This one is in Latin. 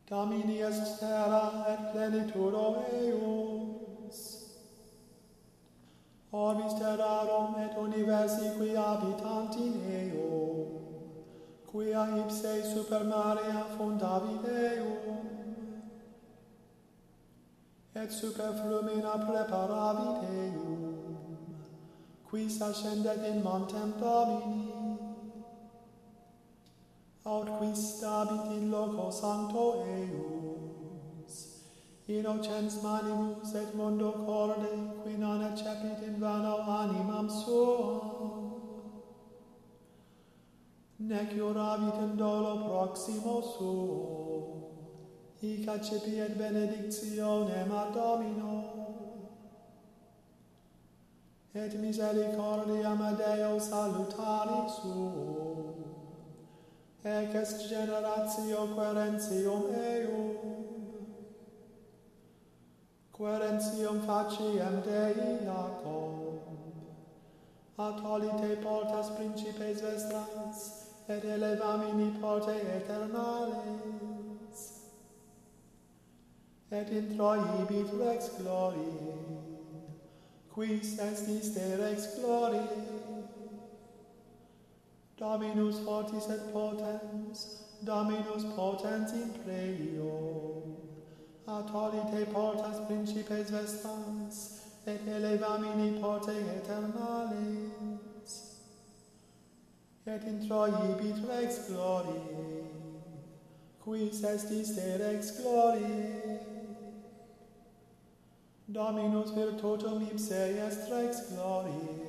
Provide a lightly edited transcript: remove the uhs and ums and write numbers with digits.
Domini est terra et plenitudo eius. Orbis terrarum et universi qui habitanti eo, quia ipse super marea fundavit eum, et super flumina preparavit eum, quis ascendet in montem Domini, aut quis stabit in loco sancto eius, innocens manimus et mundo corde, qui non accepit in vano animam suam, nec iuravit in dolo proximo suo, hic accipiet benedictionem ad Domino, et misericordiam ad Deo salutari suo, ec est generatio querentium eum, querentium faciem Dei Jacob, a tolite portas principes vestras, et elevamini porte aeternales, et introibit rex gloriae, quis estis de rex gloriae, Dominus fortis et potens, Dominus potens in preo, a tolite portas principes vestras, et elevamini porte aeternales, et introibit rex gloriae, quis estis de rex gloriae, Dominus virtutum ipse est rex gloriae,